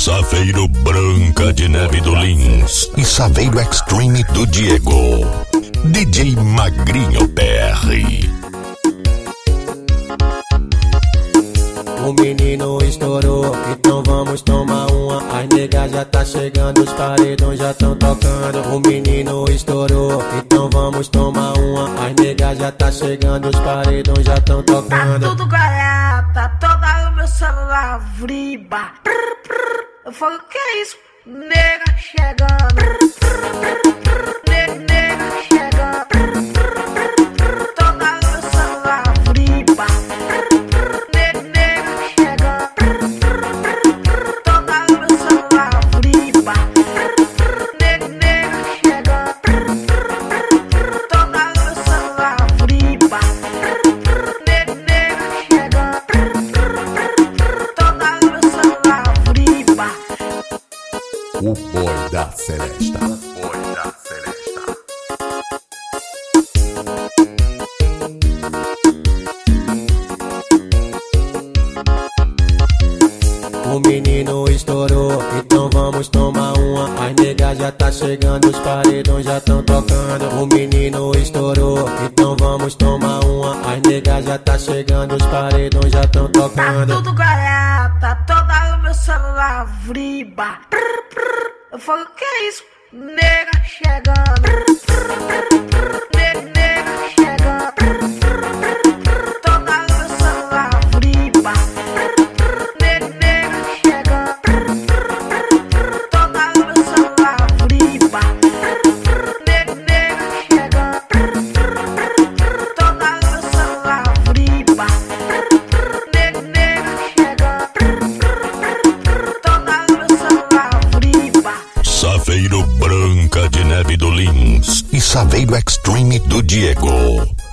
Saveiro Branca de Neve do Lins e Saveiro Extreme do Diego. DJ Magrinho PR. O menino estourou, então vamos tomar uma. As negas já tá chegando, os paredões já tão tocando. O menino estourou, então vamos tomar uma. As negas já tá chegando, os paredões já tão tocando. Tá tudo garata, toda o meu celular vriba. Eu falo, que é isso? Nega chegando. Nega chegando. Toda o meu celular vriba. O Boy da Celesta. O menino estourou, então vamos tomar uma. As negas já tá chegando, os paredões já tão tocando. O menino estourou, então vamos tomar uma. As negas já tá chegando, os paredões já tão tocando. Tá tudo garata, toda o meu celular vriba. Eu falo, que é isso? Nega chegando. Nega chegando. Toda o meu celular vriba. Nega chegando. Toda o meu celular vriba. Nega chegando. Toda o meu celular vriba. Nega chegando. Toda o meu celular vriba. Saveiro Branca de Neve do Lins e Saveiro Extreme do Diego.